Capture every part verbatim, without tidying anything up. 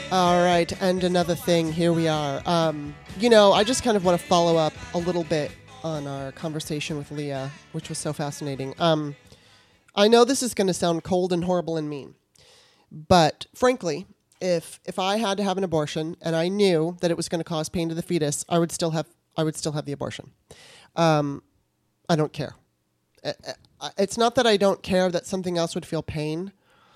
All right, and another thing, here we are. Um, you know, I just kind of want to follow up a little bit on our conversation with Leah, which was so fascinating. Um, I know this is going to sound cold and horrible and mean, but frankly, if if I had to have an abortion and I knew that it was going to cause pain to the fetus, I would still have I would still have the abortion. Um, I don't care. It's not that I don't care that something else would feel pain,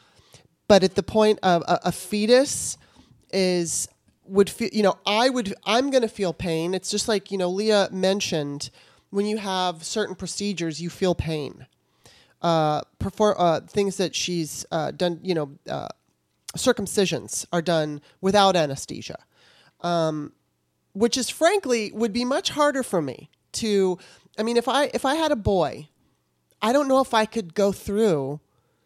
but at the point of a, a fetus is would feel, you know, I would, I'm going to feel pain. It's just like, you know, Leah mentioned, when you have certain procedures, you feel pain. Uh, perform, uh, things that she's uh, done, you know, uh, circumcisions are done without anesthesia, um, which is frankly would be much harder for me to, I mean, if I, if I had a boy, I don't know if I could go through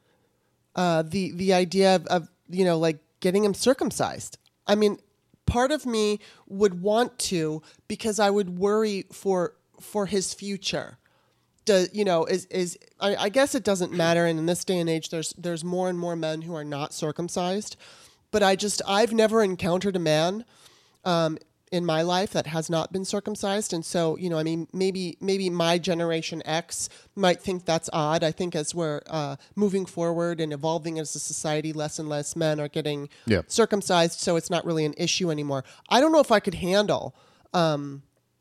uh, the, the idea of, of, you know, like, getting him circumcised. I mean, part of me would want to, because I would worry for for his future. Do, you know, is is I, I guess it doesn't matter. And in this day and age, there's there's more and more men who are not circumcised. But I just I've never encountered a man um, in my life that has not been circumcised. And so, you know, I mean, maybe maybe my generation X might think that's odd. I think as we're uh, moving forward and evolving as a society, less and less men are getting yeah. circumcised, so it's not really an issue anymore. I don't know if I could handle um,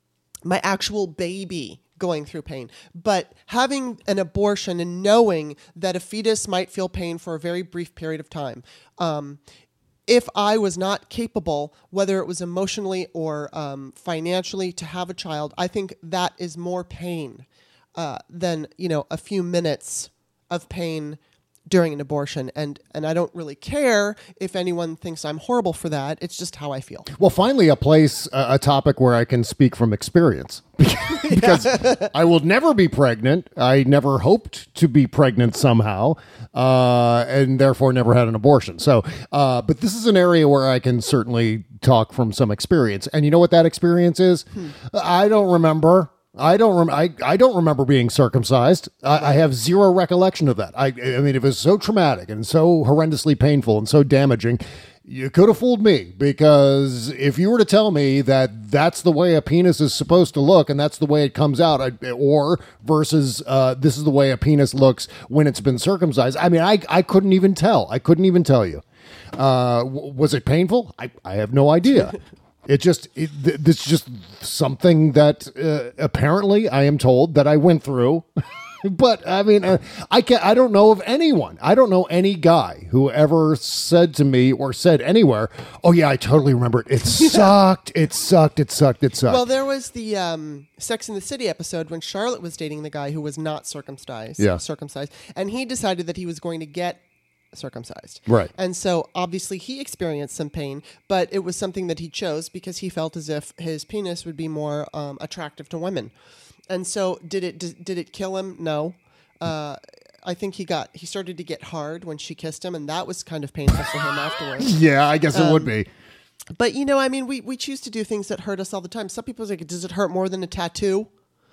my actual baby going through pain, but having an abortion and knowing that a fetus might feel pain for a very brief period of time, um, if I was not capable, whether it was emotionally or um, financially, to have a child, I think that is more pain uh, than, you know, a few minutes of pain during an abortion. And and I don't really care if anyone thinks I'm horrible for that. It's just how I feel. Well, finally, a place, uh, a topic where I can speak from experience. Because I will never be pregnant. I never hoped to be pregnant somehow, uh, and therefore never had an abortion. So, uh, but this is an area where I can certainly talk from some experience. And you know what that experience is? Hmm. I don't remember. I don't. Rem- I, I don't remember being circumcised. I, I have zero recollection of that. I. I mean, it was so traumatic and so horrendously painful and so damaging. You could have fooled me, because if you were to tell me that that's the way a penis is supposed to look and that's the way it comes out, I, or versus uh, this is the way a penis looks when it's been circumcised, I mean, I I couldn't even tell. I couldn't even tell you. Uh, w- was it painful? I I have no idea. It just, it, th- this is just something that uh, apparently I am told that I went through. But I mean, uh, I can I don't know of anyone. I don't know any guy who ever said to me or said anywhere, "Oh yeah, I totally remember it. It sucked. It sucked. It sucked. It sucked." Well, there was the um, Sex and the City episode when Charlotte was dating the guy who was not circumcised. Yeah. circumcised, and he decided that he was going to get circumcised. Right. And so obviously he experienced some pain, but it was something that he chose because he felt as if his penis would be more um, attractive to women. And so did it did, did it kill him? No. Uh, I think he got he started to get hard when she kissed him, and that was kind of painful for him afterwards. Yeah, I guess it um, would be. But, you know, I mean, we, we choose to do things that hurt us all the time. Some people say, does it hurt more than a tattoo?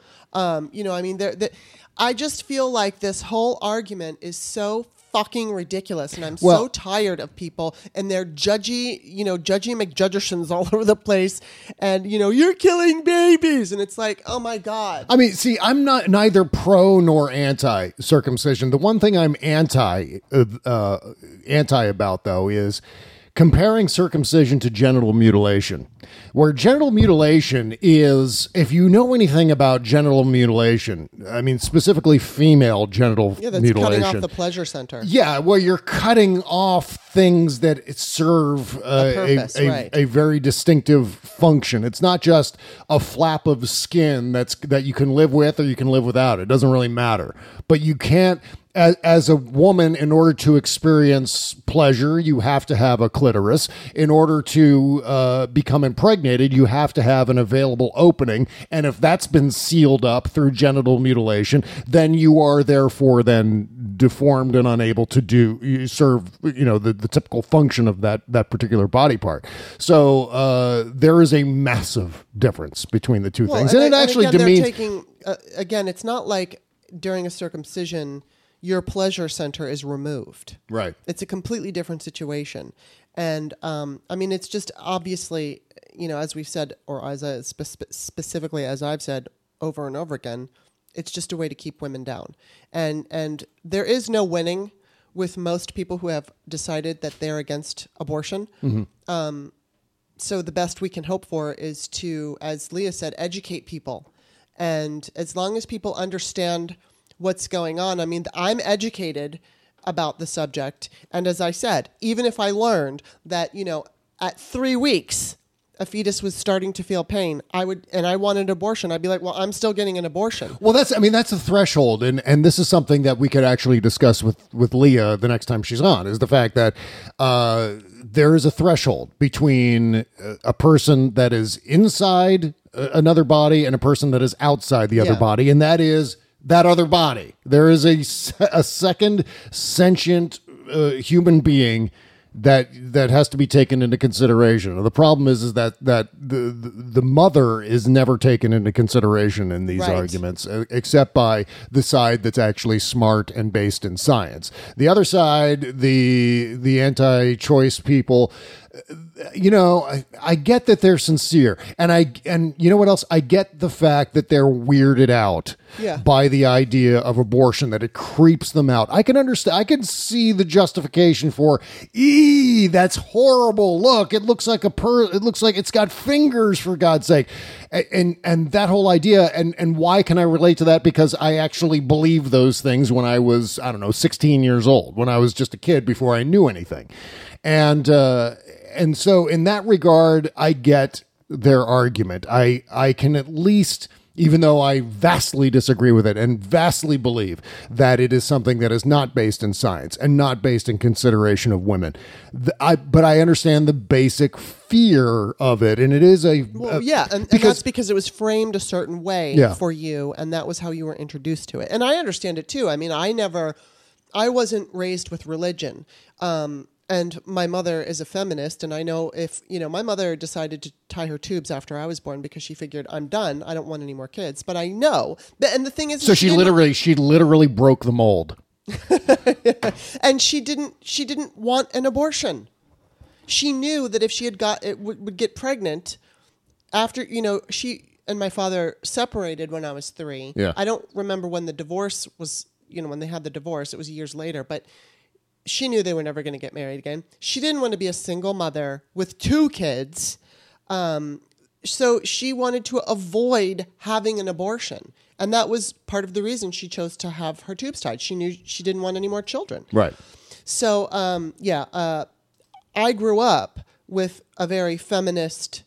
Um, you know, I mean, there. I just feel like this whole argument is so fucking ridiculous, and I'm well, so tired of people and their judgy, you know, judgy McJudgersons all over the place, and you know, you're killing babies, and it's like, oh my god. I mean, see, I'm not neither pro nor anti circumcision. The one thing I'm anti uh, anti about though is comparing circumcision to genital mutilation, where genital mutilation is, if you know anything about genital mutilation, I mean, specifically female genital yeah, that's mutilation. Cutting off the pleasure center. Yeah, where you're cutting off things that serve uh, a, purpose, a, a, right. a very distinctive function. It's not just a flap of skin that's that you can live with or you can live without. It doesn't really matter. But you can't, As, as a woman, in order to experience pleasure, you have to have a clitoris. In order to uh, become impregnated, you have to have an available opening. And if that's been sealed up through genital mutilation, then you are therefore then deformed and unable to do you serve, you know, the, the typical function of that that particular body part. So uh, there is a massive difference between the two well, things, and, and it and actually again, demeans. they're taking, uh, again, it's not like during a circumcision your pleasure center is removed. Right. It's a completely different situation. And um, I mean, it's just obviously, you know, as we've said, or as I, spe- specifically as I've said over and over again, it's just a way to keep women down. And and there is no winning with most people who have decided that they're against abortion. Mm-hmm. Um, so the best we can hope for is to, as Leah said, educate people. And as long as people understand what's going on, I mean, I'm educated about the subject. And as I said, even if I learned that, you know, at three weeks, a fetus was starting to feel pain, I would, and I wanted an abortion, I'd be like, well, I'm still getting an abortion. Well, that's, I mean, that's a threshold. And, and this is something that we could actually discuss with, with Leah the next time she's on, is the fact that uh, there is a threshold between a person that is inside another body and a person that is outside the other Yeah. body. And that is that other body. There is a, a second sentient uh, human being that that has to be taken into consideration. The problem is is that that the the, the mother is never taken into consideration in these Right. arguments, uh, except by the side that's actually smart and based in science. The other side, the the anti-choice people, you know, I, I get that they're sincere, and I and you know what else? I get the fact that they're weirded out Yeah. by the idea of abortion, that it creeps them out. I can understand. I can see the justification for, ee, that's horrible. Look, it looks like a per. It looks like it's got fingers, for God's sake, and and, and that whole idea. And and why can I relate to that? Because I actually believed those things when I was, I don't know, sixteen years old, when I was just a kid before I knew anything, and. uh And so in that regard, I get their argument. I, I can at least, even though I vastly disagree with it and vastly believe that it is something that is not based in science and not based in consideration of women. The, I, but I understand the basic fear of it. And it is a... Well, a- yeah, and, and because- that's because it was framed a certain way Yeah. for you, and that was how you were introduced to it. And I understand it too. I mean, I never, I wasn't raised with religion. Um, and my mother is a feminist, and I know if, you know, my mother decided to tie her tubes after I was born because she figured, I'm done, I don't want any more kids. But I know, that, and the thing is... So she didn't- literally, she literally broke the mold. and she didn't, she didn't want an abortion. She knew that if she had got, it would, would get pregnant after, you know, she and my father separated when I was three. Yeah. I don't remember when the divorce was, you know, when they had the divorce, it was years later, but she knew they were never going to get married again. She didn't want to be a single mother with two kids. Um, so she wanted to avoid having an abortion. And that was part of the reason she chose to have her tubes tied. She knew she didn't want any more children. Right. So, um, yeah, uh, I grew up with a very feminist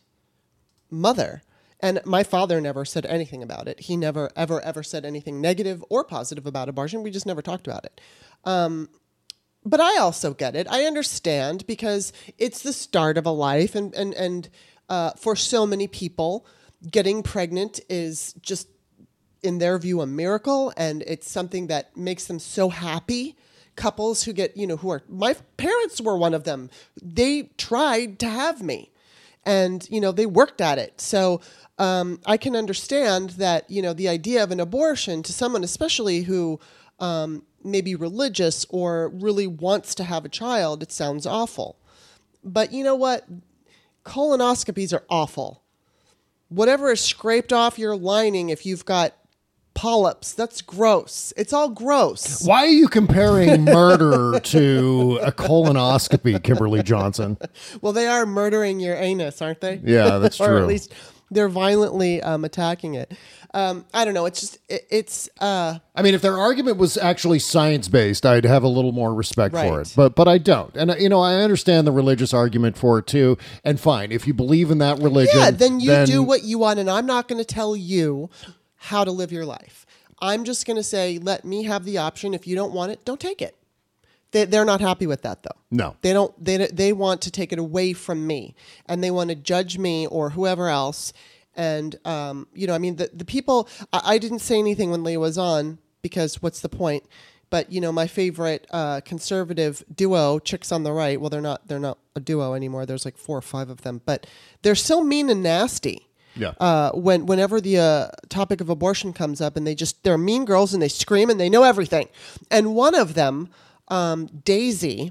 mother. And my father never said anything about it. He never, ever, ever said anything negative or positive about abortion. We just never talked about it. Um, but I also get it. I understand because it's the start of a life. And, and, and uh, for so many people, getting pregnant is just, in their view, a miracle. And it's something that makes them so happy. Couples who get, you know, who are, my parents were one of them. They tried to have me. And, you know, they worked at it. So um, I can understand that, you know, the idea of an abortion to someone, especially who um, may be religious or really wants to have a child, it sounds awful. But you know what? Colonoscopies are awful. Whatever is scraped off your lining, if you've got polyps, that's gross. It's all gross. Why are you comparing murder to a colonoscopy, Kimberly Johnson? Well, they are murdering your anus, aren't they? Yeah, that's or true. at least they're violently um, attacking it. Um, I don't know. It's just, it, it's... Uh, I mean, if their argument was actually science-based, I'd have a little more respect for Right. it. But but I don't. And, uh, you know, I understand the religious argument for it, too. And fine, if you believe in that religion... yeah, then you do what you want, and I'm not going to tell you how to live your life. I'm just going to say, let me have the option. If you don't want it, don't take it. They, they're not happy with that, though. No. They don't. They they want to take it away from me, and they want to judge me or whoever else. And um, you know, I mean, the the people. I, I didn't say anything when Leah was on because what's the point? But you know, my favorite uh, conservative duo, Chicks on the Right. Well, they're not. They're not a duo anymore. There's like four or five of them, but they're so mean and nasty. Yeah. Uh, when whenever the uh, topic of abortion comes up, and they just they're mean girls and they scream and they know everything. And one of them, um, Daisy,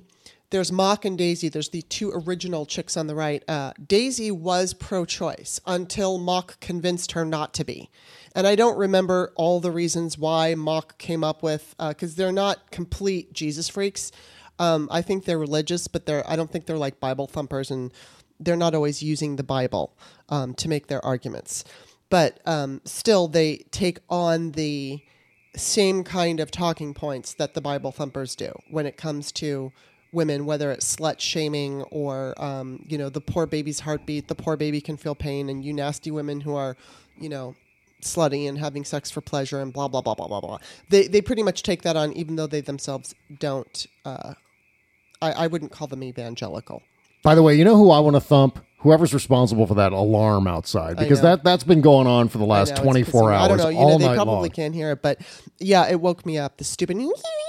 there's Mock and Daisy. There's the two original chicks on the right. Uh, Daisy was pro-choice until Mock convinced her not to be. And I don't remember all the reasons why Mock came up with, because uh, they're not complete Jesus freaks. Um, I think they're religious, but they're I don't think they're like Bible thumpers, and they're not always using the Bible um, to make their arguments. But um, still, they take on the same kind of talking points that the Bible thumpers do when it comes to women, whether it's slut shaming or, um, you know, the poor baby's heartbeat, the poor baby can feel pain, and you nasty women who are, you know, slutty and having sex for pleasure and blah, blah, blah, blah, blah, blah. They, they pretty much take that on, even though they themselves don't. Uh, I, I wouldn't call them evangelical. By the way, you know who I want to thump? Whoever's responsible for that alarm outside, because that, that's been going on for the last know, twenty-four hours, I don't know. You all know, they night probably long. can't hear it, but yeah, it woke me up. The stupid...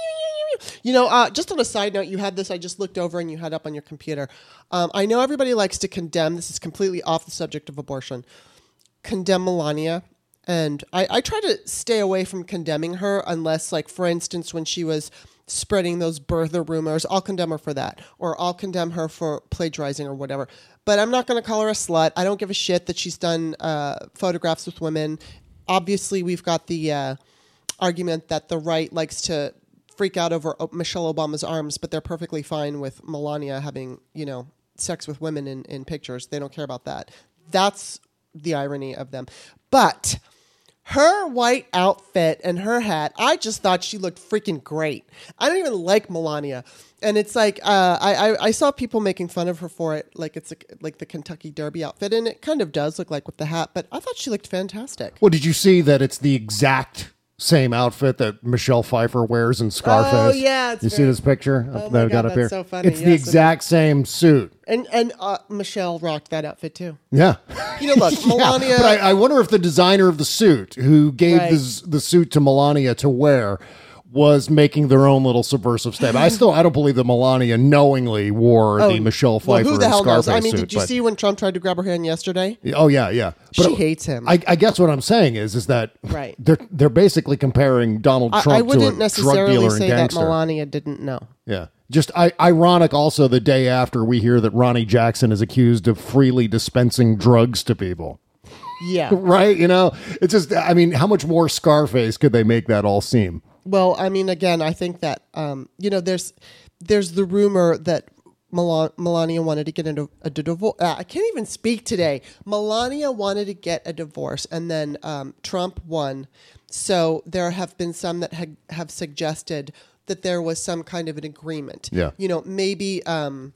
You know, uh, just on a side note, you had this, I just looked over and you had up on your computer. Um, I know everybody likes to condemn, this is completely off the subject of abortion, condemn Melania. And I, I try to stay away from condemning her unless, like, for instance, when she was spreading those birther rumors, I'll condemn her for that. Or I'll condemn her for plagiarizing or whatever. But I'm not going to call her a slut. I don't give a shit that she's done uh, photographs with women. Obviously, we've got the uh, argument that the right likes to freak out over Michelle Obama's arms, but they're perfectly fine with Melania having, you know, sex with women in, in pictures. They don't care about that. That's the irony of them. But her white outfit and her hat, I just thought she looked freaking great. I don't even like Melania. And it's like, uh, I, I, I saw people making fun of her for it, like it's a, like the Kentucky Derby outfit, and it kind of does look like with the hat, but I thought she looked fantastic. Well, did you see that it's the exact same outfit that Michelle Pfeiffer wears in Scarface? Oh, yeah. It's you very... see this picture oh that I God, got up that's here? So funny. It's yes, the exact same suit. And and uh, Michelle rocked that outfit too. Yeah. You know, look, Melania. Yeah, but I, I wonder if the designer of the suit who gave Right. the, the suit to Melania to wear was making their own little subversive statement. I still, I don't believe that Melania knowingly wore Oh, the Michelle Pfeiffer well, who the and hell Scarface knows? I mean, suit. did you but- see when Trump tried to grab her hand yesterday? Oh yeah, yeah. She hates him. I, I guess what I'm saying is, is that Right. they're they're basically comparing Donald I, Trump I to a wouldn't drug necessarily dealer and say that gangster. Melania didn't know. Yeah. Just I, ironic also the day after we hear that Ronnie Jackson is accused of freely dispensing drugs to people. Yeah. Right? You know, it's just, I mean, how much more Scarface could they make that all seem? Well, I mean, again, I think that, um, you know, there's there's the rumor that Mel- Melania wanted to get into a divorce. Uh, I can't even speak today. Melania wanted to get a divorce, and then um, Trump won. So there have been some that ha- have suggested that there was some kind of an agreement. Yeah. You know, maybe... Um,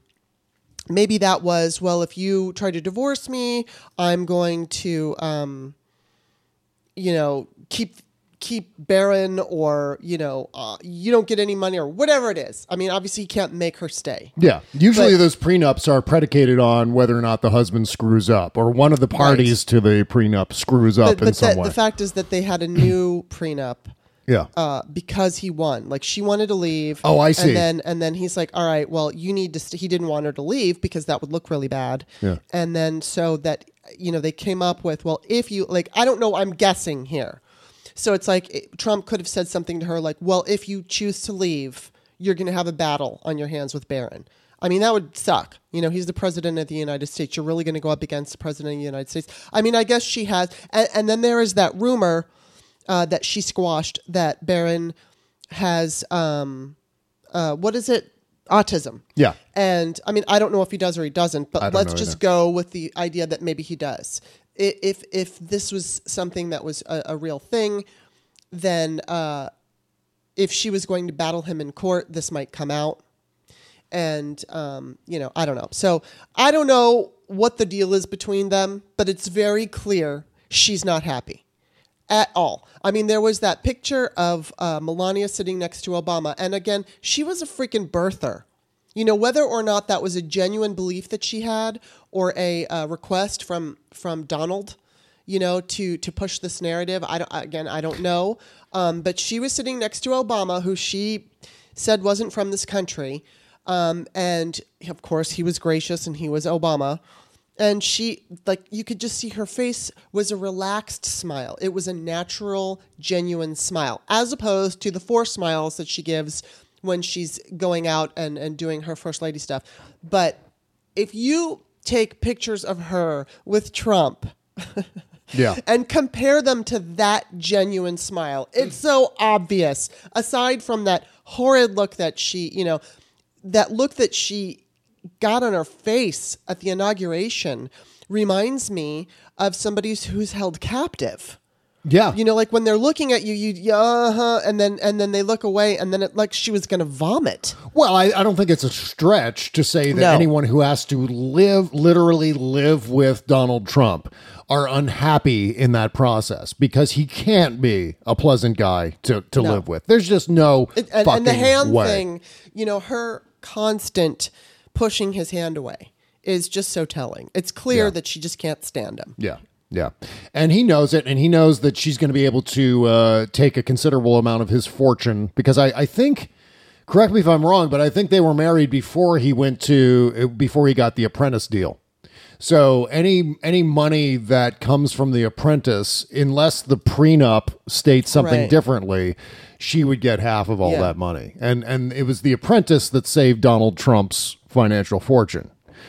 Maybe that was, well, if you try to divorce me, I'm going to, um, you know, keep keep Barron, or, you know, uh, you don't get any money, or whatever it is. I mean, obviously, you can't make her stay. Yeah. Usually But- those prenups are predicated on whether or not the husband screws up or one of the parties to the prenup screws up But, in but some the, way. the fact is that they had a new prenup. yeah. Uh, because he won. Like, she wanted to leave. Oh, I see. And then and then he's like, all right, well, you need to st-. He didn't want her to leave because that would look really bad. Yeah. And then so that, you know, they came up with, well, if you, like, I don't know, I'm guessing here. So it's like it, Trump could have said something to her like, well, if you choose to leave, you're going to have a battle on your hands with Barron. I mean, that would suck. You know, he's the president of the United States. You're really going to go up against the president of the United States. I mean, I guess she has. And, and then there is that rumor Uh, that she squashed, that Barron has, um, uh, what is it? Autism. Yeah. And I mean, I don't know if he does or he doesn't, I but don't let's know just either. go with the idea that maybe he does. I- If if this was something that was a, a real thing, then uh, if she was going to battle him in court, this might come out. And, um, you know, I don't know. So I don't know what the deal is between them, but it's very clear she's not happy. At all. I mean, there was that picture of uh, Melania sitting next to Obama. And again, she was a freaking birther. You know, whether or not that was a genuine belief that she had, or a uh, request from from Donald, you know, to to push this narrative. I don't, again, I don't know. Um, but she was sitting next to Obama, who she said wasn't from this country. Um, and of course, he was gracious and he was Obama. And she, like, you could just see her face was a relaxed smile. It was a natural, genuine smile, as opposed to the forced smiles that she gives when she's going out and, and doing her first lady stuff. But if you take pictures of her with Trump yeah. and compare them to that genuine smile, it's so obvious. Aside from that horrid look that she, you know, that look that she got on her face at the inauguration reminds me of somebody who's held captive. Yeah. You know, like when they're looking at you, you, yeah, uh-huh, and then and then they look away, and then it like she was going to vomit. Well, I, I don't think it's a stretch to say that No. anyone who has to live, literally live with Donald Trump are unhappy in that process because he can't be a pleasant guy to, to No. live with. There's just no It, and, fucking and the hand way. thing, you know, her constant pushing his hand away is just so telling. It's clear Yeah. that she just can't stand him. Yeah. Yeah. And he knows it, and he knows that she's going to be able to uh, take a considerable amount of his fortune because I, I think, correct me if I'm wrong, but I think they were married before he went to, before he got the Apprentice deal. So any any money that comes from The Apprentice, unless the prenup states something Right. differently, she would get half of all Yeah. that money. And and it was The Apprentice that saved Donald Trump's financial fortune.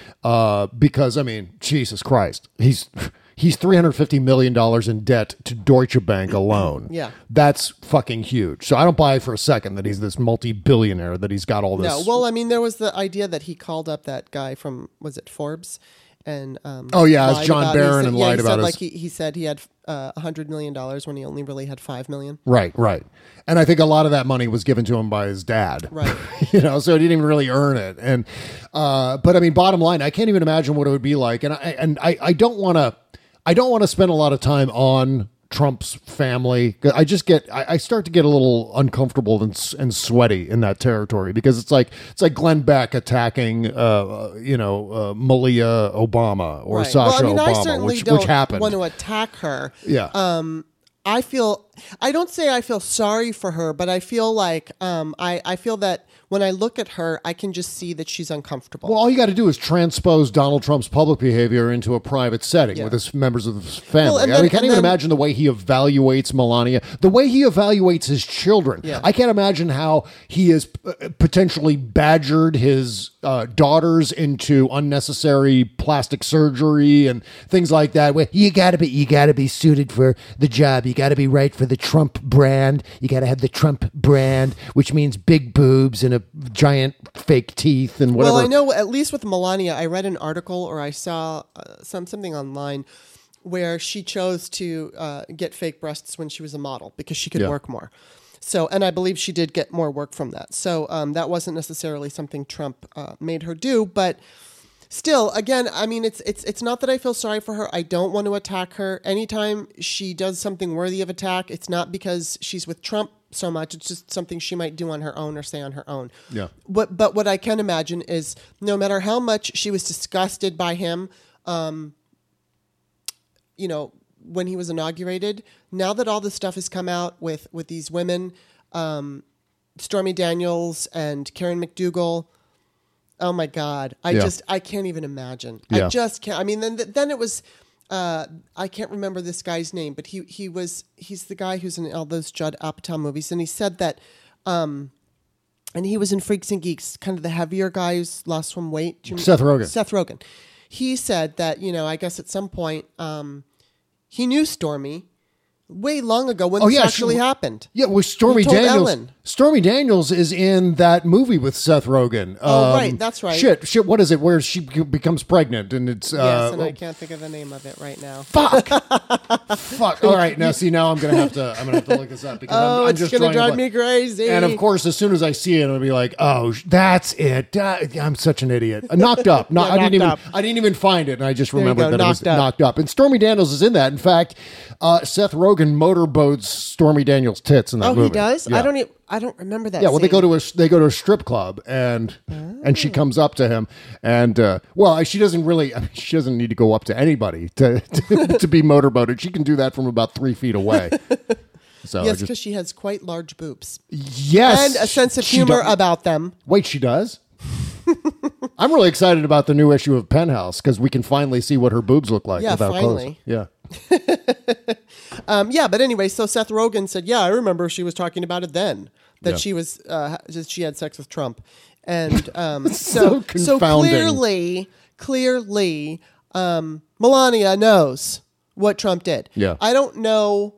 Uh, because, I mean, Jesus Christ, he's he's three hundred fifty million dollars in debt to Deutsche Bank alone. Yeah. That's fucking huge. So I don't buy for a second that he's this multi-billionaire, that he's got all this. No, well, I mean, there was the idea that he called up that guy from, was it Forbes? And um, Oh, yeah, it's lied John about- Barron he said- and yeah, lied he about said, his- like he, he said he had uh, one hundred million dollars when he only really had five million dollars. Right, right. And I think a lot of that money was given to him by his dad. Right. You know, so he didn't even really earn it. And, uh, but I mean, bottom line, I can't even imagine what it would be like. And I, and I, I don't want to, I don't want to spend a lot of time on Trump's family. I just get, I, I start to get a little uncomfortable and, s- and sweaty in that territory because it's like, it's like Glenn Beck attacking, uh, you know, uh, Malia Obama or Right. Sasha well, I mean, I Obama, certainly which, don't which happened. want to attack her. yeah. Um, I feel, I don't say I feel sorry for her, but I feel like, um, I, I feel that when I look at her, I can just see that she's uncomfortable. Well, all you got to do is transpose Donald Trump's public behavior into a private setting Yeah. with his members of his family. Well, and I then- mean, can't and even then- imagine the way he evaluates Melania, the way he evaluates his children. Yeah. I can't imagine how he has uh, potentially badgered his uh, daughters into unnecessary plastic surgery and things like that. Where you got to be, you got to be suited for the job. You got to be right for the Trump brand. You got to have the Trump brand, which means big boobs and a giant fake teeth and whatever. Well, I know at least with Melania, I read an article or I saw uh, some something online where she chose to uh, get fake breasts when she was a model because she could Yeah. work more. So, and I believe she did get more work from that. So um, that wasn't necessarily something Trump uh, made her do, but still, again, I mean, it's it's it's not that I feel sorry for her. I don't want to attack her. Anytime she does something worthy of attack, it's not because she's with Trump so much. It's just something she might do on her own or say on her own. Yeah. But but what I can imagine is no matter how much she was disgusted by him, um, you know, when he was inaugurated, now that all this stuff has come out with with these women, um, Stormy Daniels and Karen McDougal. Oh my God! I Yeah. just I can't even imagine. Yeah. I just can't. I mean, then then it was. Uh, I can't remember this guy's name, but he he was he's the guy who's in all those Judd Apatow movies, and he said that, um, and he was in Freaks and Geeks, kind of the heavier guy who's lost some weight. Do you- Seth Rogen. Seth Rogen. He said that, you know, I guess at some point um, he knew Stormy way long ago when Oh, this yeah, actually she- happened. Yeah, well, Stormy He told Daniels. Ellen. Stormy Daniels is in that movie with Seth Rogen. Oh, Um, right, that's right. Shit, shit. What is it? Where she be- becomes pregnant and it's Yes, uh, and I can't think of the name of it right now. fuck, fuck. All right, now see, now I'm gonna have to, I'm gonna have to look this up because Oh, I'm, I'm it's just gonna drawing a drive blank. me crazy. And of course, as soon as I see it, I'm gonna be like, "Oh, sh- that's it." Uh, I'm such an idiot. Uh, knocked up. No, Yeah, I didn't even. Knocked Up. I didn't even find it, and I just you remembered go, that it was Knocked Up. knocked up. And Stormy Daniels is in that. In fact, uh, Seth Rogen motorboats Stormy Daniels' tits in that Oh, movie. he does. Yeah. I don't. e I don't remember that. Yeah, well, they scene. go to a they go to a strip club and and she comes up to him and uh, well, she doesn't really. I mean, she doesn't need to go up to anybody to to, to be motorboated. She can do that from about three feet away. So I Yes, just- because she has quite large boobs yes, and a sense of she humor do- about them. Wait, she does. I'm really excited about the new issue of Penthouse because we can finally see what her boobs look like Yeah, without finally. clothes. Yeah. Um, yeah, but anyway, so Seth Rogen said, "Yeah, I remember she was talking about it then." that Yeah. she was uh, that she had sex with Trump, and um, so so so confounding. clearly, clearly, um, Melania knows what Trump did. Yeah. I don't know.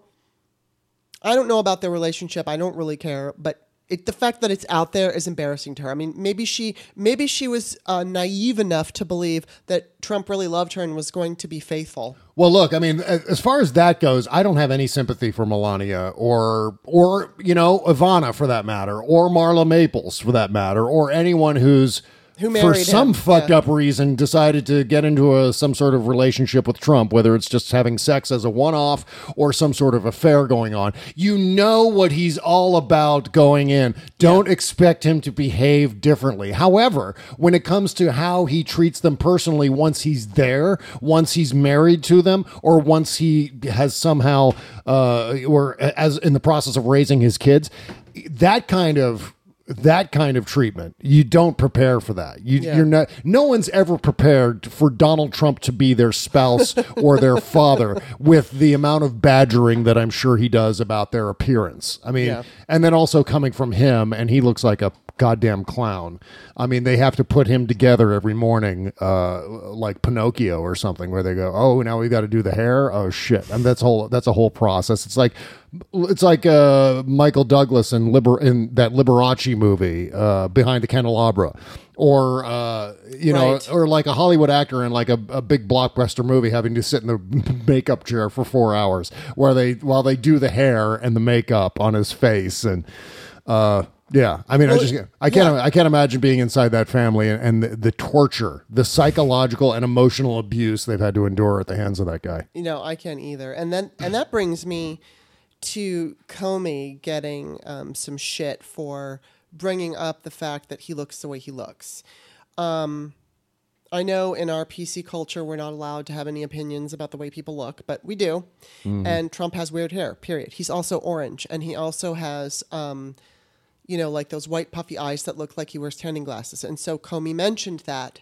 I don't know about their relationship. I don't really care, but. It, the fact that it's out there is embarrassing to her. I mean, maybe she maybe she was uh, naive enough to believe that Trump really loved her and was going to be faithful. Well, look, I mean, as far as that goes, I don't have any sympathy for Melania or, or you know, Ivana for that matter, or Marla Maples for that matter, or anyone who's Who for married some him, fucked yeah. up reason decided to get into a, some sort of relationship with Trump, whether it's just having sex as a one-off or some sort of affair going on. You know what he's all about going in. Don't yeah. expect him to behave differently. However, when it comes to how he treats them personally once he's there, once he's married to them, or once he has somehow, uh, or as in the process of raising his kids, that kind of That kind of treatment, you don't prepare for that. You, Yeah. You're not. No one's ever prepared for Donald Trump to be their spouse or their father with the amount of badgering that I'm sure he does about their appearance. I mean, Yeah. and then also coming from him, and he looks like a goddamn clown. I mean, they have to put him together every morning, uh, like Pinocchio or something, where they go, "Oh, now we got to do the hair. Oh shit!" And that's whole. That's a whole process. It's like, it's like uh, Michael Douglas in Liber in that Liberace movie, uh, Behind the Candelabra, or uh, you know, Right. or like a Hollywood actor in like a, a big blockbuster movie having to sit in the makeup chair for four hours, where they while they do the hair and the makeup on his face and. Uh, Yeah, I mean, Well, I just I can't yeah. I can't imagine being inside that family and, and the, the torture, the psychological and emotional abuse they've had to endure at the hands of that guy. You know, I can't either. And then and that brings me to Comey getting um, some shit for bringing up the fact that he looks the way he looks. Um, I know in our P C culture we're not allowed to have any opinions about the way people look, but we do. Mm-hmm. And Trump has weird hair. Period. He's also orange, and he also has. Um, you know, like those white puffy eyes that look like he wears tanning glasses. And so Comey mentioned that,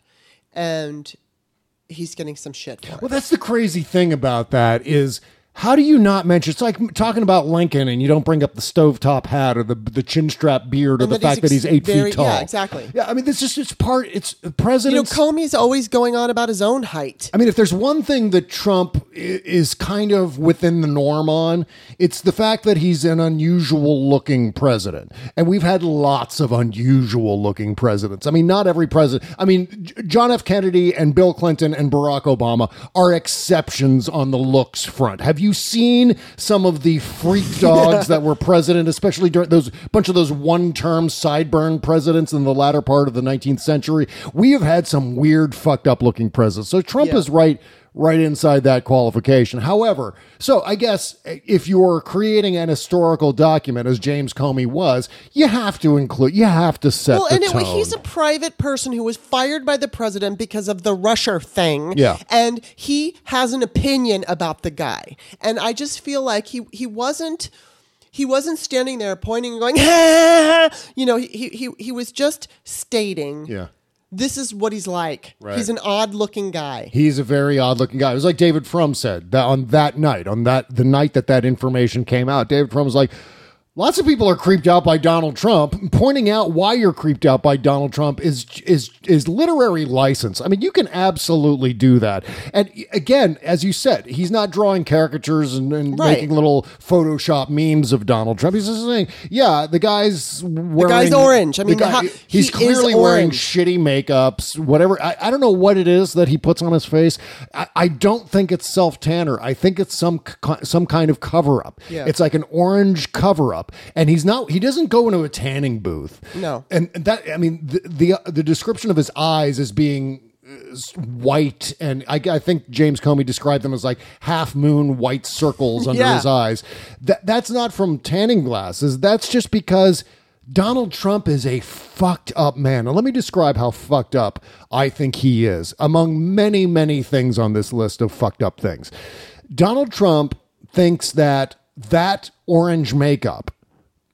and he's getting some shit for it. Well, that's the crazy thing about that is how do you not mention, it's like talking about Lincoln and you don't bring up the stovetop hat or the the chin strap beard or And the that fact he's that he's ex- eight very- feet tall. yeah, exactly. Yeah, I mean, this is just part, it's You know, president's. Comey's always going on about his own height. I mean, if there's one thing that Trump i- is kind of within the norm on, it's the fact that he's an unusual looking president. And we've had lots of unusual looking presidents. I mean, not every president. I mean, J- John F. Kennedy and Bill Clinton and Barack Obama are exceptions on the looks front. Have you seen some of the freak dogs that were president, especially during those bunch of those one-term sideburn presidents in the latter part of the nineteenth century? We have had some weird, fucked up looking presidents. So Trump Yeah. is right, right inside that qualification. However, so I guess if you're creating an historical document, as James Comey was, you have to include, you have to set Well, the and tone. it, he's a private person who was fired by the president because of the Russia thing. Yeah. And he has an opinion about the guy. And I just feel like he, he wasn't... He wasn't standing there pointing and going, ah! You know, he, he, he was just stating, Yeah. this is what he's like. Right. He's an odd-looking guy. He's a very odd looking guy. It was like David Frum said that on that night, on that the night that that information came out, David Frum was like, lots of people are creeped out by Donald Trump. Pointing out why you're creeped out by Donald Trump is is is literary license. I mean, you can absolutely do that. And again, as you said, he's not drawing caricatures and, and Right. making little Photoshop memes of Donald Trump. He's just saying, yeah, the guy's wearing... The guy's orange. I mean, how- he's he is clearly wearing orange. shitty makeups, whatever. I, I don't know what it is that he puts on his face. I, I don't think it's self-tanner. I think it's some ki- some kind of cover-up. Yeah. It's like an orange cover-up. And he's not, he doesn't go into a tanning booth. No. And that, I mean, the the, the description of his eyes as being uh, white, and I, I think James Comey described them as like half moon white circles under Yeah. his eyes. That That's not from tanning glasses. That's just because Donald Trump is a fucked up man. Now, let me describe how fucked up I think he is, among many, many things on this list of fucked up things. Donald Trump thinks that that orange makeup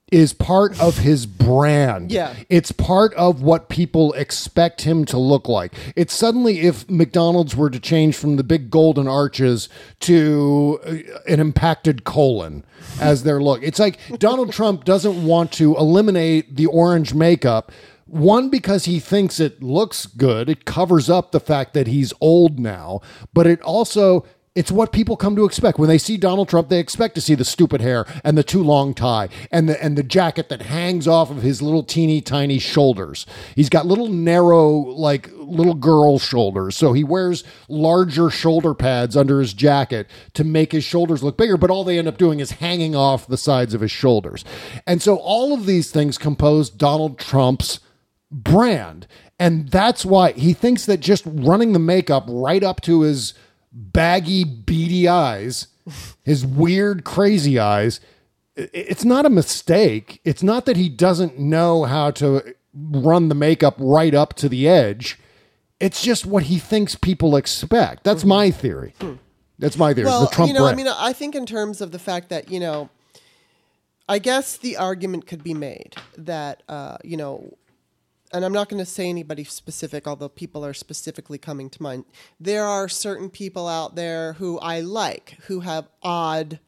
is part of his brand. Yeah. It's part of what people expect him to look like. It's suddenly if McDonald's were to change from the big golden arches to an impacted colon as their look. It's like Donald Trump doesn't want to eliminate the orange makeup. One, because he thinks it looks good. It covers up the fact that he's old now, but it also... It's what people come to expect. When they see Donald Trump, they expect to see the stupid hair and the too long tie and the and the jacket that hangs off of his little teeny tiny shoulders. He's got little narrow, like little girl shoulders. So he wears larger shoulder pads under his jacket to make his shoulders look bigger, but all they end up doing is hanging off the sides of his shoulders. And so all of these things compose Donald Trump's brand. And that's why he thinks that just running the makeup right up to his baggy, beady eyes, his weird, crazy eyes, it's not a mistake. It's not that he doesn't know how to run the makeup right up to the edge. It's just what he thinks people expect. That's my theory. That's my theory. Well, the Trump you know, brand. I mean, I think in terms of the fact that, you know, I guess the argument could be made that, uh, you know, and I'm not going to say anybody specific, although people are specifically coming to mind. There are certain people out there who I like, who have odd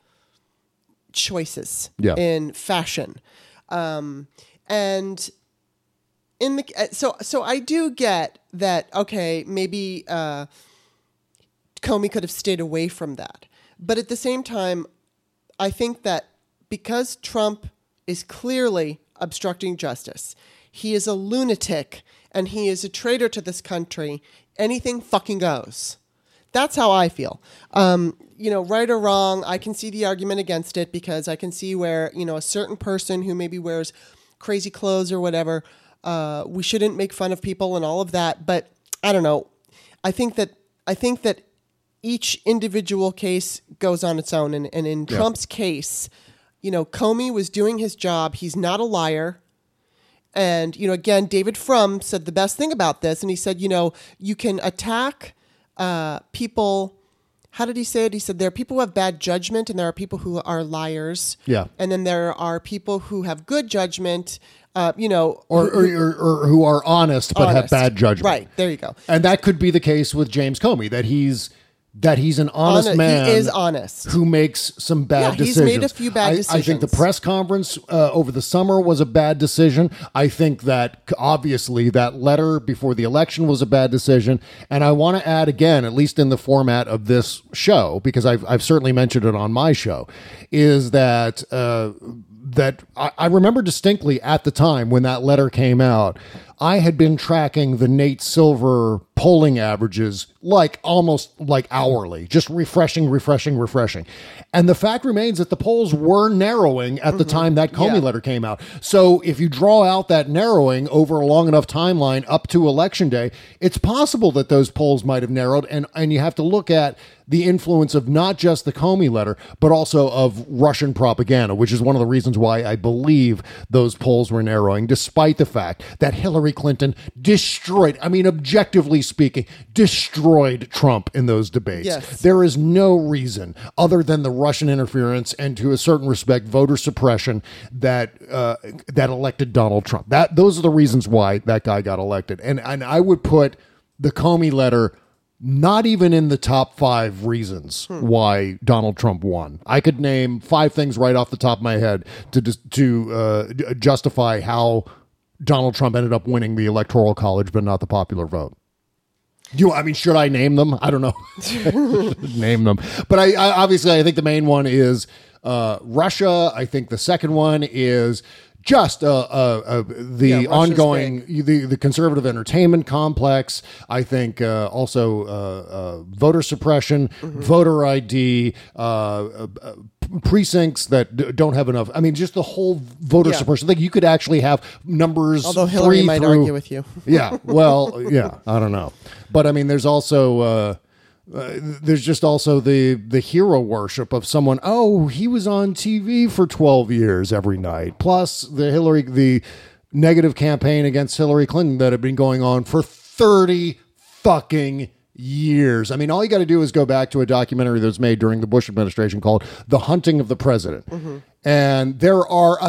choices yeah. in fashion. Um, and in the so so I do get that, okay, maybe uh, Comey could have stayed away from that. But at the same time, I think that because Trump is clearly obstructing justice, he is a lunatic, and he is a traitor to this country. Anything fucking goes. That's how I feel. Um, you know, right or wrong, I can see the argument against it because I can see where, you know, a certain person who maybe wears crazy clothes or whatever, uh, we shouldn't make fun of people and all of that. But I don't know. I think that I think that each individual case goes on its own. And, and in yeah. Trump's case, you know, Comey was doing his job. He's not a liar. And, you know, again, David Frum said the best thing about this. And he said, you know, you can attack uh, people. How did he say it? He said there are people who have bad judgment and there are people who are liars. Yeah. And then there are people who have good judgment, uh, you know. Or, who, or, or, or who are honest but honest. have bad judgment. Right. There you go. And that could be the case with James Comey, that he's that he's an honest Hon- man. He is honest. Who makes some bad yeah, decisions. He's made a few bad I, decisions. I think the press conference uh, over the summer was a bad decision. I think that obviously that letter before the election was a bad decision. And I want to add again, at least in the format of this show, because I've, I've certainly mentioned it on my show, is that uh, that I, I remember distinctly at the time when that letter came out, I had been tracking the Nate Silver polling averages like almost like hourly, just refreshing, refreshing, refreshing. And the fact remains that the polls were narrowing at mm-hmm. the time that Comey yeah. letter came out. So if you draw out that narrowing over a long enough timeline up to election day, it's possible that those polls might have narrowed. And, and you have to look at the influence of not just the Comey letter, but also of Russian propaganda, which is one of the reasons why I believe those polls were narrowing, despite the fact that Hillary Clinton destroyed, I mean, objectively speaking, destroyed Trump in those debates. Yes. There is no reason other than the Russian interference and, to a certain respect, voter suppression that uh, that elected Donald Trump. That those are the reasons why that guy got elected. And and I would put the Comey letter not even in the top five reasons hmm. why Donald Trump won. I could name five things right off the top of my head to to uh, justify how Donald Trump ended up winning the Electoral College, but not the popular vote. Do you, I mean, should I name them? I don't know. Name them. But I, I obviously, I think the main one is uh, Russia. I think the second one is just uh, uh, uh, the yeah, ongoing, the, the conservative entertainment complex. I think uh, also uh, uh, voter suppression, mm-hmm. voter I D, uh, uh, precincts that d- don't have enough. I mean, just the whole voter yeah. suppression thing. You could actually have numbers. Although Hillary three might through, argue with you. yeah. Well, yeah. I don't know. But I mean, there's also uh, uh, there's just also the the hero worship of someone. Oh, he was on T V for twelve years every night. Plus the Hillary the negative campaign against Hillary Clinton that had been going on for thirty fucking years. I mean, all you got to do is go back to a documentary that was made during the Bush administration called The Hunting of the President. Mm-hmm. And there are a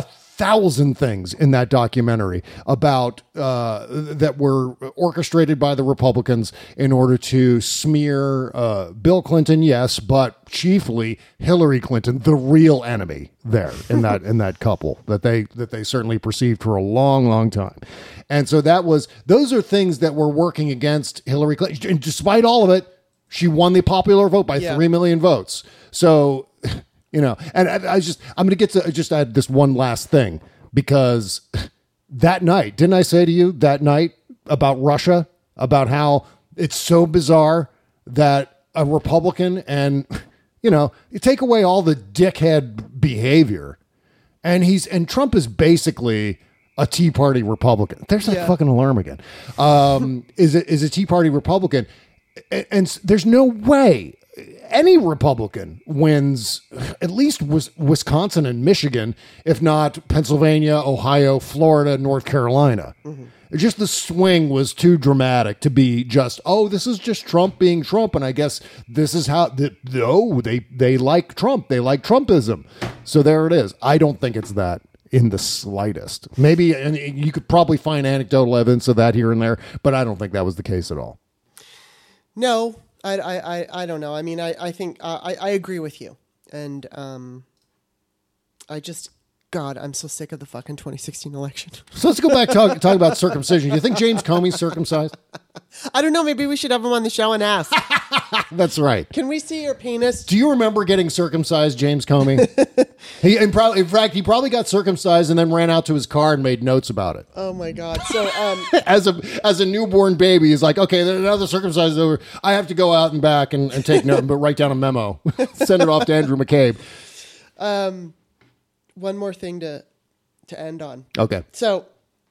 thousand things in that documentary about uh, that were orchestrated by the Republicans in order to smear uh, Bill Clinton, yes, but chiefly Hillary Clinton, the real enemy there in that in that couple that they that they certainly perceived for a long, long time. And so that was those are things that were working against Hillary Clinton. And despite all of it, she won the popular vote by Yeah. three million votes. So. You know, and I, I just, I'm going to get to just add this one last thing, because that night, didn't I say to you that night about Russia, about how it's so bizarre that a Republican and, you know, you take away all the dickhead behavior and he's, and Trump is basically a Tea Party Republican. There's that Yeah. fucking alarm again. Um, is it, is a Tea Party Republican. And, and there's no way any Republican wins at least Wisconsin and Michigan, if not Pennsylvania, Ohio, Florida, North Carolina. Mm-hmm. Just the swing was too dramatic to be just, oh, this is just Trump being Trump. And I guess this is how, the, oh, they, they like Trump. They like Trumpism. So there it is. I don't think it's that in the slightest. Maybe, and you could probably find anecdotal evidence of that here and there, but I don't think that was the case at all. No. I, I, I, I don't know. I mean, I, I think uh, I, I agree with you. And um, I just, God, I'm so sick of the fucking twenty sixteen election. So let's go back to talk, talk about circumcision. Do you think James Comey's circumcised? I don't know. Maybe we should have him on the show and ask. That's right. Can we see your penis? Do you remember getting circumcised, James Comey? he, and probably, in fact, he probably got circumcised and then ran out to his car and made notes about it. Oh, my God. So, um, as a as a newborn baby, he's like, okay, now the circumcised is over. I have to go out and back and, and take note, but write down a memo. Send it off to Andrew McCabe. Um, one more thing to to end on. Okay. So,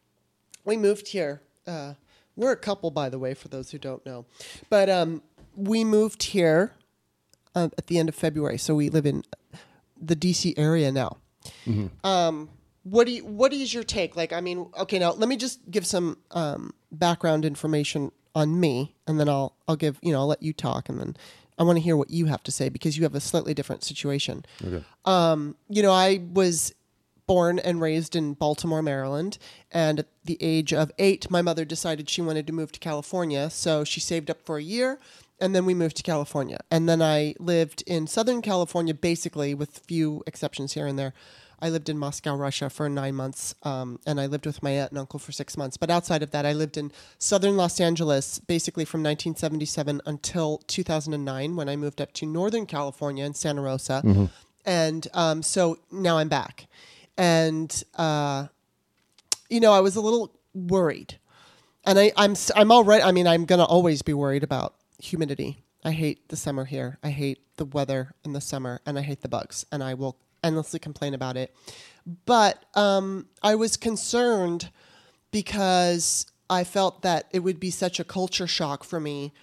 we moved here. Uh, we're a couple, by the way, for those who don't know. But um, we moved here uh, at the end of February. So we live in the D C area now. Mm-hmm. Um, what do you, what is your take? Like, I mean, okay, now let me just give some um, background information on me, and then I'll I'll give, you know, I'll let you talk, and then I want to hear what you have to say because you have a slightly different situation. Okay. Um, you know, I was born and raised in Baltimore, Maryland, and at the age of eight, my mother decided she wanted to move to California, so she saved up for a year, and then we moved to California. And then I lived in Southern California, basically, with few exceptions here and there. I lived in Moscow, Russia for nine months, um, and I lived with my aunt and uncle for six months. But outside of that, I lived in Southern Los Angeles, basically from nineteen seventy-seven until two thousand nine, when I moved up to Northern California in Santa Rosa. Mm-hmm. And um, so now I'm back. And, uh, you know, I was a little worried. And I, I'm I'm all right. I mean, I'm going to always be worried about humidity. I hate the summer here. I hate the weather in the summer, and I hate the bugs. And I will endlessly complain about it. But um, I was concerned because I felt that it would be such a culture shock for me,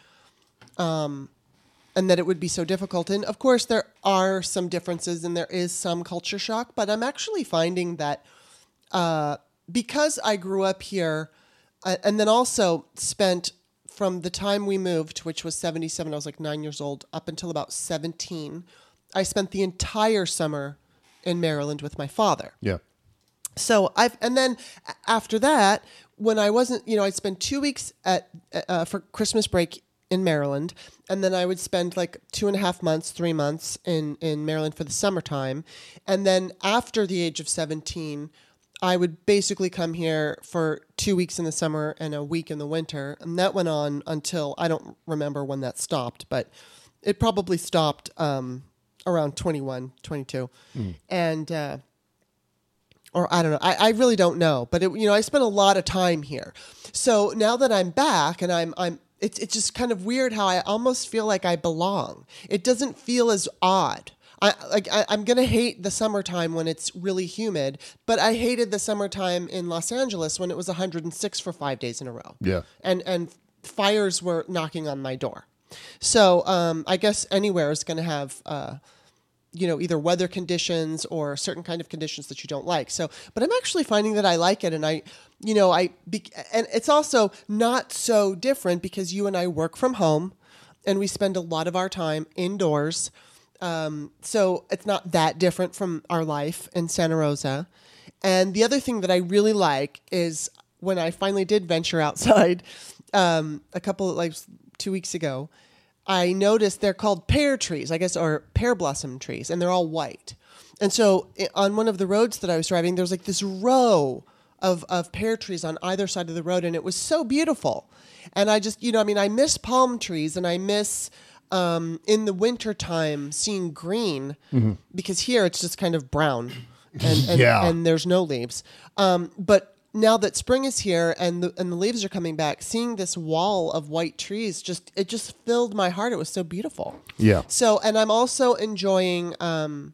um, and that it would be so difficult. And of course, there are some differences and there is some culture shock, but I'm actually finding that uh, because I grew up here uh, and then also spent from the time we moved, which was seventy-seven, I was like nine years old, up until about seventeen, I spent the entire summer in Maryland with my father. Yeah. So I've, and then after that, when I wasn't, you know, I'd spend two weeks at, uh, for Christmas break in Maryland. And then I would spend like two and a half months, three months in, in Maryland for the summertime. And then after the age of seventeen, I would basically come here for two weeks in the summer and a week in the winter. And that went on until, I don't remember when that stopped, but it probably stopped, um, around twenty-one, twenty-two. Mm. And, uh, or I don't know. I, I really don't know, but it, you know, I spent a lot of time here. So now that I'm back and I'm, I'm, it's, it's just kind of weird how I almost feel like I belong. It doesn't feel as odd. I like, I, I'm going to hate the summertime when it's really humid, but I hated the summertime in Los Angeles when it was one hundred six for five days in a row. Yeah. And, and fires were knocking on my door. So, um, I guess anywhere is going to have, uh, you know, either weather conditions or certain kind of conditions that you don't like. So, but I'm actually finding that I like it. And I, you know, I, be, and it's also not so different because you and I work from home and we spend a lot of our time indoors. Um, so it's not that different from our life in Santa Rosa. And the other thing that I really like is when I finally did venture outside um, a couple like two weeks ago, I noticed they're called pear trees, I guess, or pear blossom trees, and they're all white. And so on one of the roads that I was driving, there was like this row of, of pear trees on either side of the road, and it was so beautiful. And I just, you know, I mean, I miss palm trees, and I miss um, in the wintertime seeing green, mm-hmm. because here it's just kind of brown, and and, yeah. and there's no leaves. Um, but now that spring is here and the, and the leaves are coming back, seeing this wall of white trees, just it just filled my heart. It was so beautiful. Yeah. So, and I'm also enjoying um,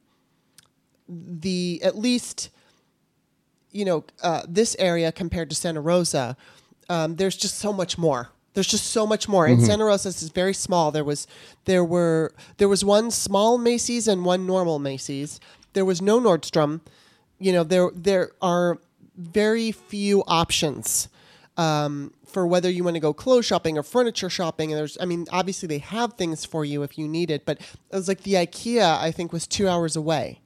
the, at least, you know, uh, this area compared to Santa Rosa. Um, there's just so much more. There's just so much more. And mm-hmm. Santa Rosa is very small. There was there were there was one small Macy's and one normal Macy's. There was no Nordstrom. You know, there there are very few options um, for whether you want to go clothes shopping or furniture shopping. And there's, I mean, obviously they have things for you if you need it, but it was like the IKEA, I think, was two hours away.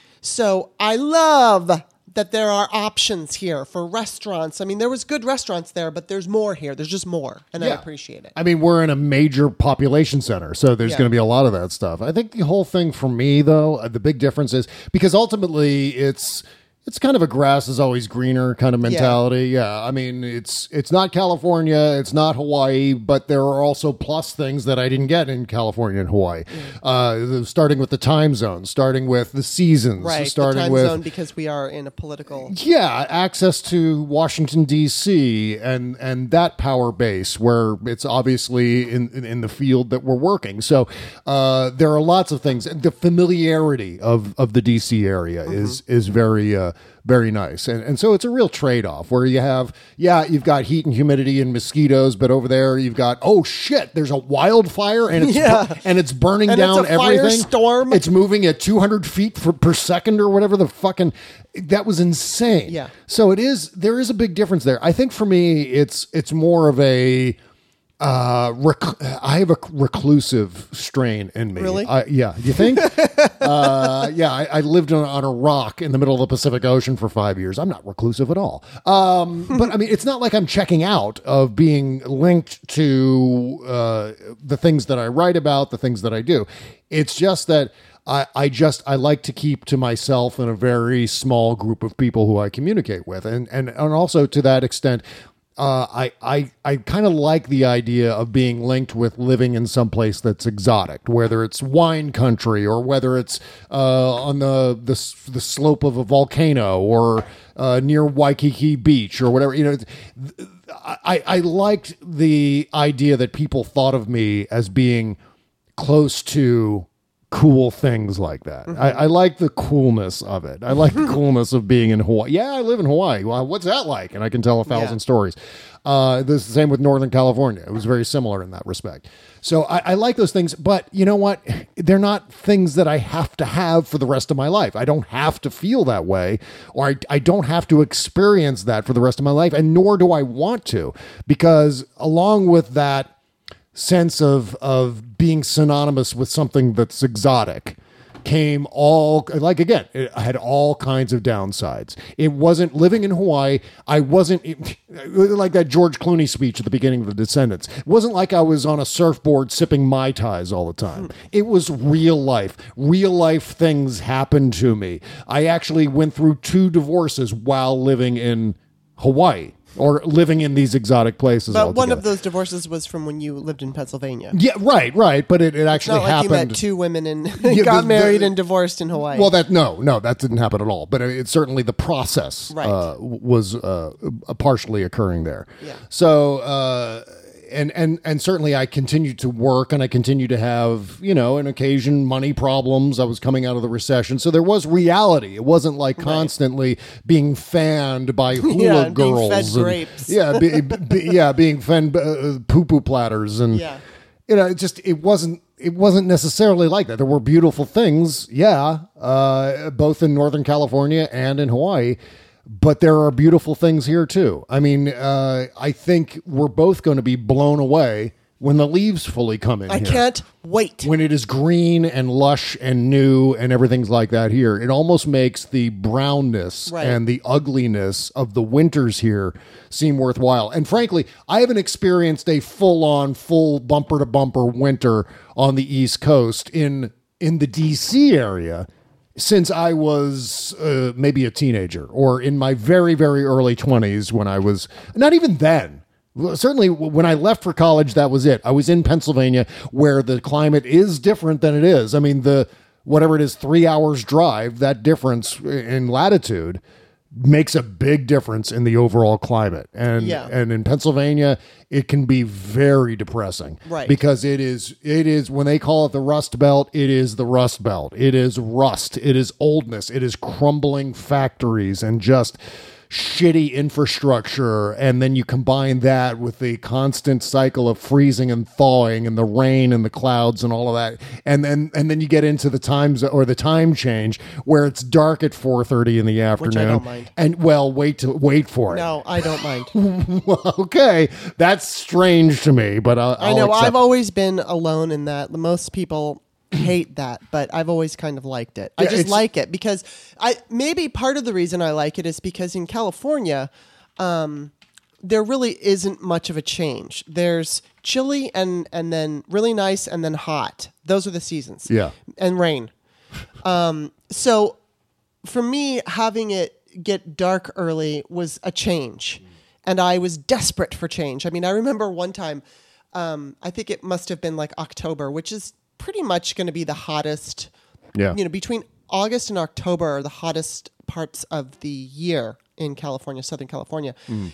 So I love that there are options here for restaurants. I mean, there was good restaurants there, but there's more here. There's just more, and yeah. I appreciate it. I mean, we're in a major population center, so there's yeah. going to be a lot of that stuff. I think the whole thing for me, though, the big difference is because ultimately it's it's kind of a grass is always greener kind of mentality. Yeah. yeah, I mean, it's it's not California, it's not Hawaii, but there are also plus things that I didn't get in California and Hawaii. Mm. Uh, starting with the time zone, starting with the seasons, right? Starting the time with zone because we are in a political. Yeah, access to Washington D C and and that power base where it's obviously in in, in the field that we're working. So uh, there are lots of things. The familiarity of of the D C area mm-hmm. is is very. Uh, Very nice. And and so it's a real trade-off where you have, yeah, you've got heat and humidity and mosquitoes, but over there you've got, oh shit, there's a wildfire and it's yeah. and it's burning and down it's a everything. Firestorm. It's moving at two hundred feet per, per second or whatever the fucking, that was insane. Yeah. So it is, there is a big difference there. I think for me, it's it's more of a, Uh, rec- I have a reclusive strain in me. Really? I, yeah. You think? uh, yeah. I, I lived on, on a rock in the middle of the Pacific Ocean for five years. I'm not reclusive at all. Um, but I mean, it's not like I'm checking out of being linked to uh, the things that I write about, the things that I do. It's just that I, I just, I like to keep to myself and a very small group of people who I communicate with. And, and, and also to that extent, Uh, I I, I kind of like the idea of being linked with living in some place that's exotic, whether it's wine country or whether it's uh, on the, the the slope of a volcano or uh, near Waikiki Beach or whatever. You know, I, I liked the idea that people thought of me as being close to cool things like that. Mm-hmm. I, I like the coolness of it. I like the coolness of being in Hawaii. Yeah, I live in Hawaii. Well, what's that like? And I can tell a thousand yeah. stories. Uh, this is the same with Northern California. It was very similar in that respect. So I, I like those things, but you know what? They're not things that I have to have for the rest of my life. I don't have to feel that way, or I, I don't have to experience that for the rest of my life, and nor do I want to, because along with that sense of of being synonymous with something that's exotic came all, like, again, it had all kinds of downsides. It wasn't living in Hawaii. I wasn't it, like that George Clooney speech at the beginning of The Descendants. It wasn't like I was on a surfboard sipping Mai Tais all the time. It was real life. Real life things happened to me. I actually went through two divorces while living in Hawaii. Or living in these exotic places. But altogether. One of those divorces was from when you lived in Pennsylvania. Yeah, right, right. But it, it actually it's not like happened. You met two women and yeah, got the, married the, and divorced in Hawaii. Well, that no, no, that didn't happen at all. But it, it certainly the process right. uh, was uh, partially occurring there. Yeah. So. Uh, And, and and certainly I continued to work and I continued to have, you know, an occasion money problems. I was coming out of the recession. So there was reality. It wasn't like constantly right. being fanned by hula yeah, girls. Being fed and, grapes. Yeah, be, be, yeah, being fed uh, poo-poo platters. And, yeah. you know, it just, it wasn't, it wasn't necessarily like that. There were beautiful things, yeah, uh, both in Northern California and in Hawaii. But there are beautiful things here, too. I mean, uh, I think we're both going to be blown away when the leaves fully come in I here. can't wait. When it is green and lush and new and everything's like that here, it almost makes the brownness Right. and the ugliness of the winters here seem worthwhile. And frankly, I haven't experienced a full-on, full bumper-to-bumper winter on the East Coast in in the D C area since I was uh, maybe a teenager or in my very, very early twenties when I was, not even then. Well, certainly, when I left for college, that was it. I was in Pennsylvania, where the climate is different than it is. I mean, the whatever it is, three hours drive, that difference in latitude makes a big difference in the overall climate. And Yeah. and in Pennsylvania, it can be very depressing, Right. Because it is it is when they call it the Rust Belt, it is the Rust Belt. It is rust. It is oldness. It is crumbling factories and just shitty infrastructure, and then you combine that with the constant cycle of freezing and thawing and the rain and the clouds and all of that, and then and then you get into the times or the time change where it's dark at four thirty in the afternoon. don't mind. And well, wait to wait for it. No, I don't mind. Well, okay, that's strange to me, but I'll, I I'll know. accept I've always been alone in that. Most people hate that, but I've always kind of liked it. I Yeah, just it's- like it because I maybe part of the reason I like it is because in California, um, there really isn't much of a change. There's chilly and and then really nice and then hot. Those are the seasons. Yeah. And rain. Um, so for me, having it get dark early was a change, and I was desperate for change. I mean, I remember one time, um, I think it must have been like October, which is pretty much going to be the hottest. Yeah. You know, between August and October are the hottest parts of the year in California, Southern California,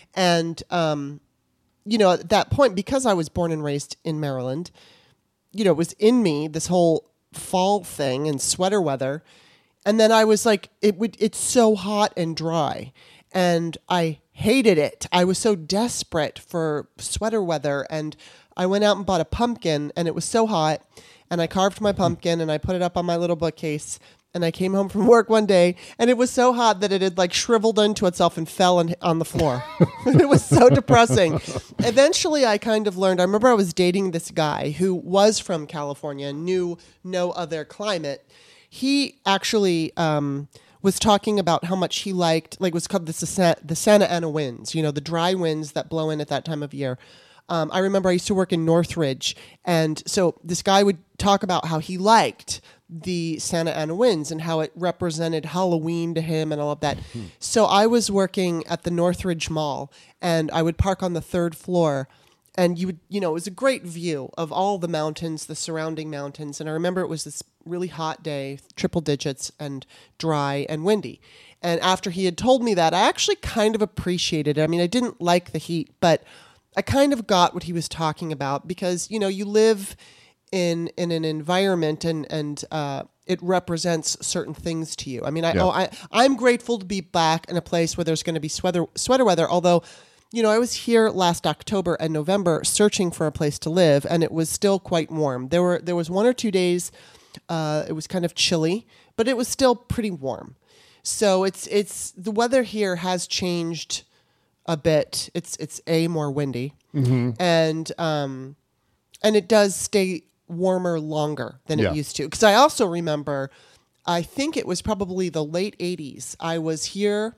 and um, you know, at that point, because I was born and raised in Maryland, you know, it was in me, this whole fall thing and sweater weather. And then I was like, it would, it's so hot and dry. And I hated it. I was so desperate for sweater weather. And I went out and bought a pumpkin, and it was so hot. And I carved my pumpkin and I put it up on my little bookcase. And I came home from work one day, and it was so hot that it had like shriveled into itself and fell on, on the floor. It was so depressing. Eventually, I kind of learned. I remember I was dating this guy who was from California and knew no other climate. He actually um, was talking about how much he liked, like it was called the, Sa- the Santa Ana winds, you know, the dry winds that blow in at that time of year. Um, I remember I used to work in Northridge, and so this guy would talk about how he liked the Santa Ana winds and how it represented Halloween to him and all of that. Mm-hmm. So I was working at the Northridge Mall, and I would park on the third floor, and you would, you know, it was a great view of all the mountains, the surrounding mountains. And I remember it was this really hot day, triple digits and dry and windy. And after he had told me that, I actually kind of appreciated it. I mean, I didn't like the heat, but I kind of got what he was talking about because, you know, you live in in an environment and and uh, it represents certain things to you. I mean, I, Yeah. oh, I I'm grateful to be back in a place where there's going to be sweater sweater weather. Although, you know, I was here last October and November searching for a place to live, and it was still quite warm. There were there was one or two days uh, it was kind of chilly, but it was still pretty warm. So it's it's the weather here has changed a bit. It's it's a more windy, Mm-hmm. and um, and it does stay warmer longer than Yeah. it used to. Because I also remember, I think it was probably the late eighties. I was here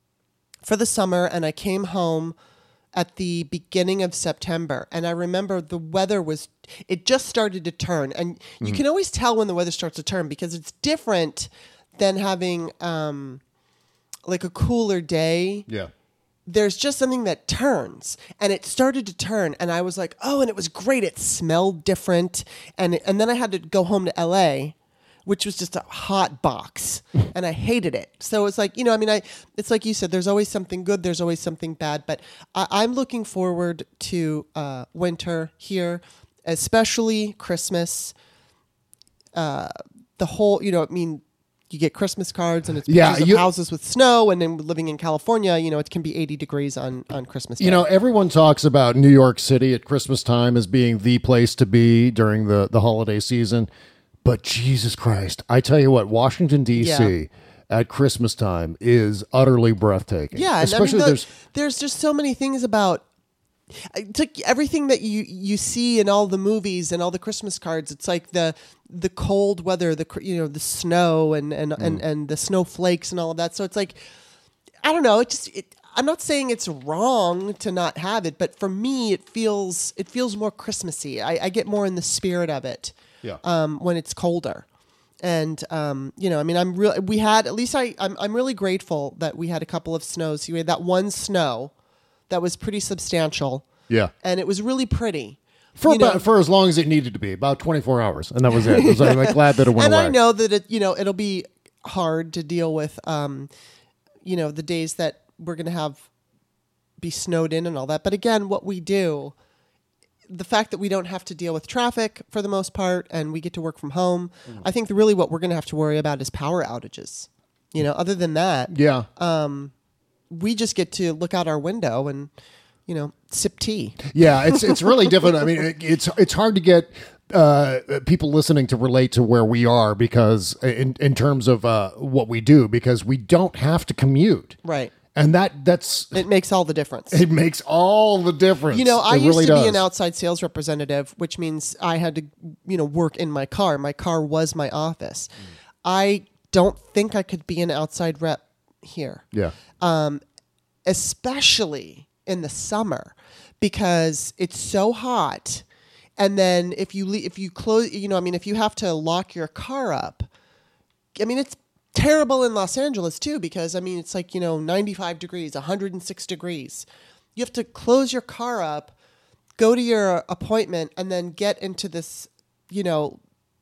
for the summer, and I came home at the beginning of September. And I remember the weather was, it just started to turn. And you can always tell when the weather starts to turn because it's different than having um, like a cooler day. Yeah. There's just something that turns, and it started to turn, and I was like, oh, and it was great. It smelled different, and and then I had to go home to L A, which was just a hot box, and I hated it. So it's like, you know, I mean, I it's like you said, there's always something good, there's always something bad, but I, I'm looking forward to uh, winter here, especially Christmas. Uh, the whole, you know, I mean, you get Christmas cards and it's Yeah, pictures of you- houses with snow, and then living in California, you know, it can be eighty degrees on, on Christmas Day. You know, everyone talks about New York City at Christmas time as being the place to be during the, the holiday season. But Jesus Christ, I tell you what, Washington, D C Yeah. at Christmas time is utterly breathtaking. yeah, and Especially I mean, the, there's there's just so many things about it's like everything that you, you see in all the movies and all the Christmas cards. It's like the the cold weather, the you know the snow and and, mm. and, and the snowflakes and all of that. So it's like, I don't know. It just it, I'm not saying it's wrong to not have it, but for me, it feels it feels more Christmassy. I, I get more in the spirit of it. Yeah. Um, when it's colder. And, um, you know, I mean, I'm real. We had, at least I, I'm, I'm really grateful that we had a couple of snows. We had that one snow that was pretty substantial. Yeah. And it was really pretty. For you know, about, for as long as it needed to be, about twenty-four hours. And that was it. I was like, glad that it went and away. I know that it, you know, it'll be hard to deal with, um, you know, the days that we're going to have be snowed in and all that. But again, what we do, the fact that we don't have to deal with traffic for the most part and we get to work from home, mm. I think really what we're going to have to worry about is power outages. You know, other than that, yeah, um, we just get to look out our window and, you know, sip tea. Yeah, it's it's really different. I mean, it, it's it's hard to get uh, people listening to relate to where we are because in, in terms of uh, what we do, because we don't have to commute. Right. And that that's it makes all the difference. It makes all the difference. You know, I it used really to does. be an outside sales representative, which means I had to, you know, work in my car. My car was my office. Mm. I don't think I could be an outside rep here. Yeah. Um, especially in the summer because it's so hot. And then if you le- if you close, you know, I mean, if you have to lock your car up, I mean, it's terrible in Los Angeles too, because I mean, it's like, you know, ninety-five degrees, one hundred six degrees. You have to close your car up, go to your appointment, and then get into this, you know,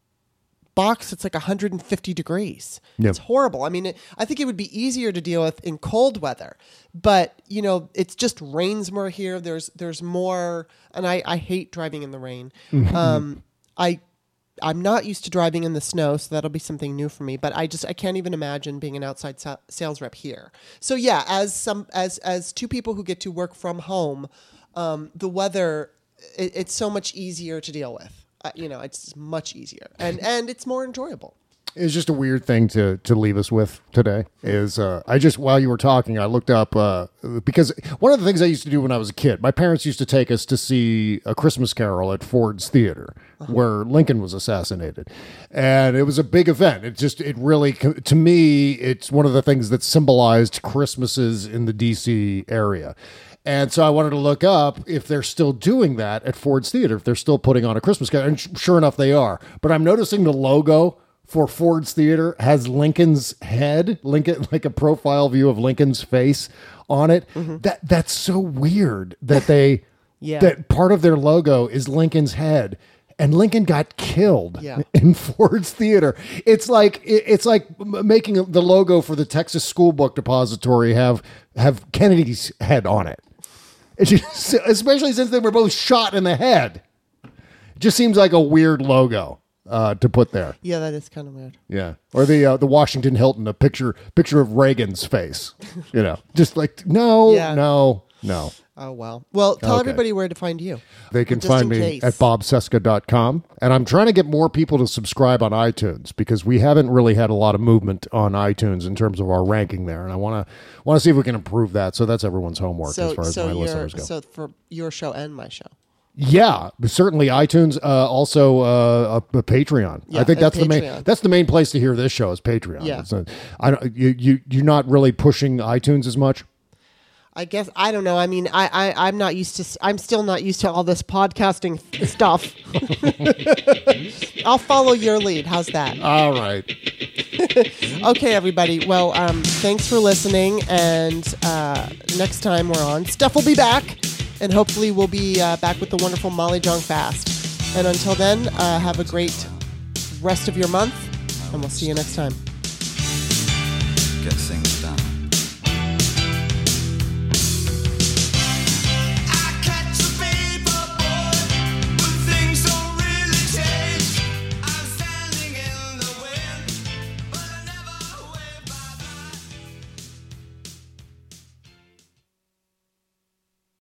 box that's like one hundred fifty degrees. Yep. It's horrible. I mean, it, I think it would be easier to deal with in cold weather, but you know, it's just rains more here. There's, there's more, and I, I hate driving in the rain. um, I, I'm not used to driving in the snow, so that'll be something new for me. But I just I can't even imagine being an outside sa- sales rep here. So yeah, as some as as two people who get to work from home, um, the weather it, it's so much easier to deal with. Uh, you know, it's much easier and and it's more enjoyable. It's just a weird thing to to leave us with today. Is uh, I just while you were talking, I looked up uh, because one of the things I used to do when I was a kid, my parents used to take us to see A Christmas Carol at Ford's Theater, uh-huh. where Lincoln was assassinated, and it was a big event. It just it really to me, it's one of the things that symbolized Christmases in the D C area. And so I wanted to look up if they're still doing that at Ford's Theater, if they're still putting on A Christmas Carol, and sure enough, they are. But I'm noticing the logo for Ford's Theater has Lincoln's head, Lincoln, like a profile view of Lincoln's face on it. Mm-hmm. That that's so weird that they yeah. that part of their logo is Lincoln's head, and Lincoln got killed yeah. in Ford's Theater. It's like it, it's like making the logo for the Texas School Book Depository have have Kennedy's head on it. It just, especially since they were both shot in the head. It just seems like a weird logo. Uh, to put there, yeah, that is kind of weird. Yeah, or the uh, the Washington Hilton, a picture picture of Reagan's face. You know, just like no, yeah. no, no. Oh wow. Well, tell okay. everybody where to find you. They can find me case. at bob cesca dot com, and I'm trying to get more people to subscribe on iTunes because we haven't really had a lot of movement on iTunes in terms of our ranking there, and I want to want to see if we can improve that. So that's everyone's homework so, as far as so my your, listeners go. So for your show and my show. Yeah, certainly iTunes. Uh, also, uh, a, a Patreon. Yeah, I think that's Patreon. the main. That's the main place to hear this show is Patreon. Yeah. A, I don't. You you you're not really pushing iTunes as much. I guess I don't know. I mean, I, I I'm not used to. I'm still not used to all this podcasting stuff. I'll follow your lead. How's that? All right. Okay, everybody. Well, um, thanks for listening. And uh, next time we're on, Steph will be back. And hopefully we'll be uh, back with the wonderful Molly Jong Fast. And until then, uh, have a great rest of your month, and we'll see you next time.